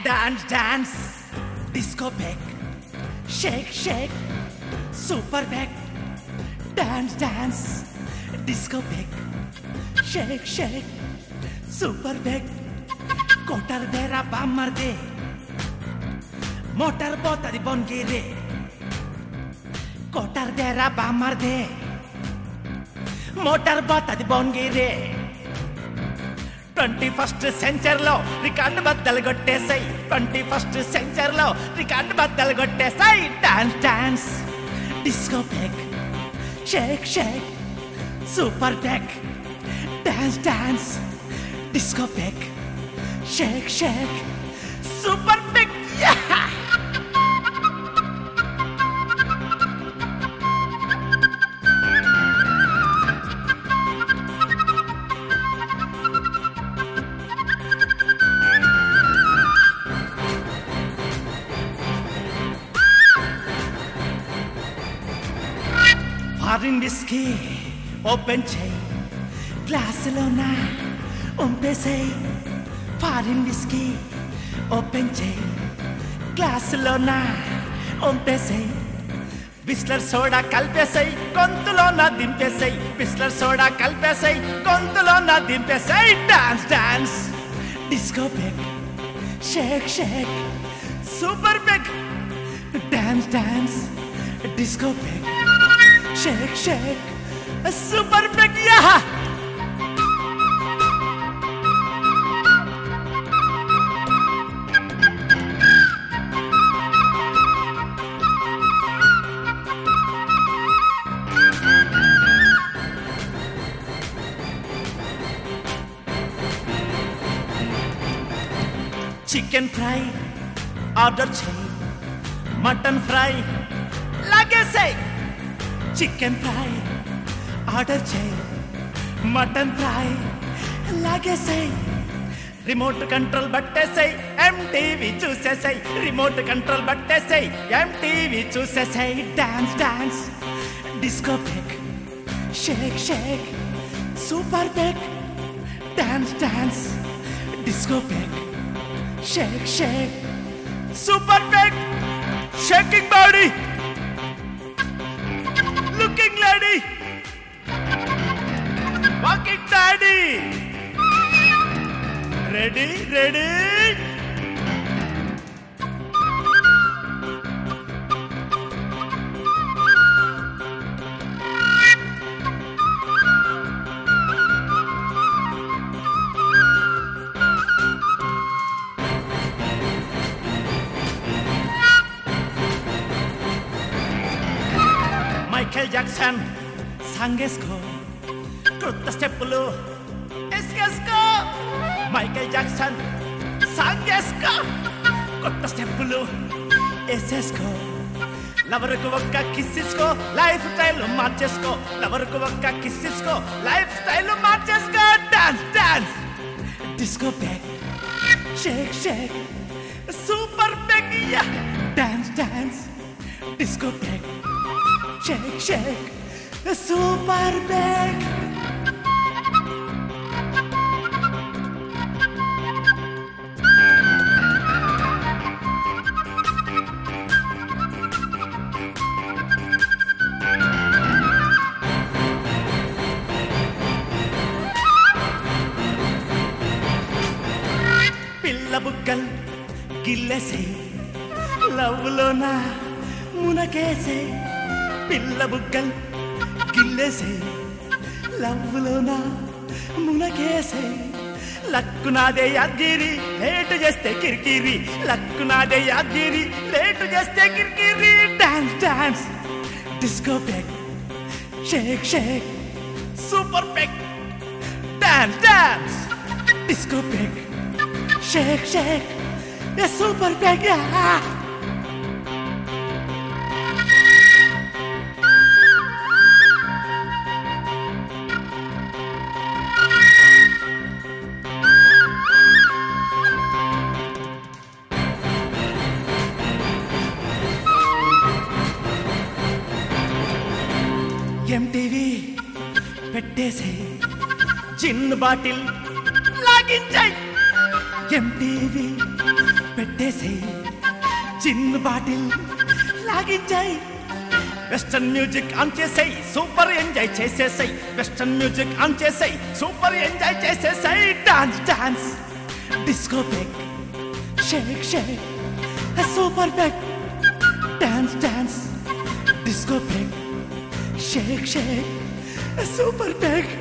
Dance, dance, disco back, shake, shake, super back. Dance, dance, disco back, shake, shake, super back. Kotar dera bamar de, motor bota di bongire. Kotar dera bamar de, motor bota di bongire. 21st century లో record బద్దలు కొట్టేసాయి 21st century లో record బద్దలు కొట్టేసాయి dance dance disco back shake shake super back dance dance disco back shake shake super back foreign whisky open చేయి గ్లాసులోన ఉంపేసేయి foreign whisky open చేయి గ్లాసులోన ఉంపేసేయి బిస్లర్ సోడా కలిపేసేయి గొంతులోన దింపేసేయి బిస్లర్ సోడా కలిపేసేయి గొంతులోన దింపేసేయి dance dance disco back shake shake super back dance dance disco back shake shake a super big yeah chicken fry order cheyi mutton fry lage say chicken fry order చేయి mutton fry లాగేసాయి remote control బట్టేసాయి MTV చూసేసాయి remote control బట్టేసాయి MTV చూసేసాయి dance dance disco back shake shake super back dance dance disco back shake shake super back shaking body looking lady walking daddy ready ready Michael Jackson సాంగేస్కో కొత్త స్టెప్పులు ఎస్కేస్కో Michael Jackson సాంగేస్కో కొత్త స్టెప్పులు ఎస్కేస్కో లవర్కు ఒక్క కిస్సిస్కో లైఫ్ స్టైల్ మార్చేసుకో లవర్కు ఒక్క కిస్సిస్కో లైఫ్ స్టైల్ మార్చేసుకో dance dance disco back shake shake super back dance dance disco back shake shake a super bag పిల్ల బుగ్గల్ గిల్లేసే లవ్ లోనా మునకేసే పిల్ల బుగ్గల్ గిల్లేసే లవ్లోనా మునకేసే లక్కునాదే యాద్గిరి లేటు చేస్తే కిరికిరి లక్కునాదే యాద్గిరి లేటు చేస్తే కిరికిరి dance dance disco back shake shake super back dance dance disco back shake shake super back MTV పెట్టేసే gin bottle లాగించాయి MTV పెట్టేసే చిన్న బాటిల్ లాగించాయి వెస్టర్న్ మ్యూజిక్ ఆన్ చేసాయి సూపర్ ఎంజాయ్ చేసేసాయి వెస్టర్న్ మ్యూజిక్ ఆన్ చేసాయి సూపర్ ఎంజాయ్ చేసేసాయి dance dance disco break shake shake super break dance dance disco break shake shake super break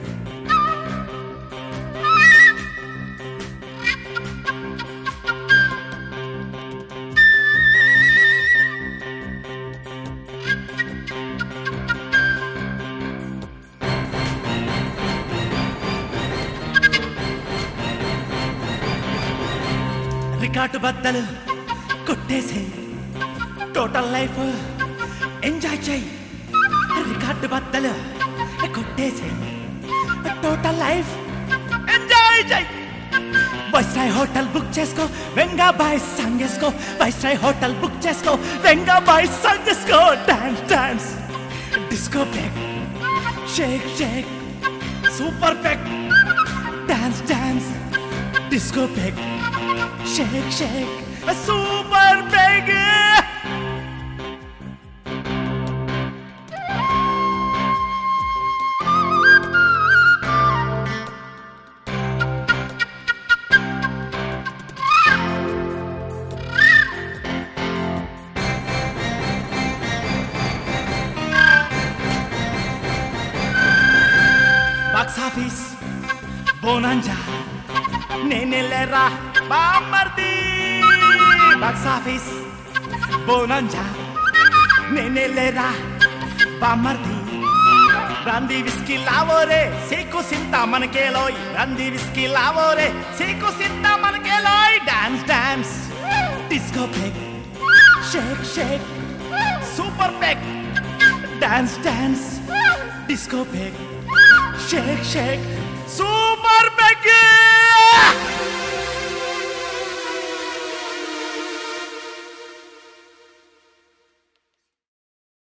record బద్దలు కొట్టేసే టోటల్ లైఫ్ ఎంజాయ్ చేయి record బద్దలు కొట్టేసే total life enjoy చేయి Viceroy hotel book చేసుకో Venga boy song వేసుకో Viceroy hotel book చేసుకో Venga boy song వేసుకో dance dance disco break shake shake super break dance dance disco break shake shake a super big box office bonanza nenelera బామర్ది box office bonanza నేనేలేరా బామర్ది రంది whisky లావోరే సీకు సింత మనకేలోయ్ రంది విస్కీ లావోరే సీకు సింత మనకేలోయ్ dance dance disco break shake shake super break dance dance disco break shake shake super break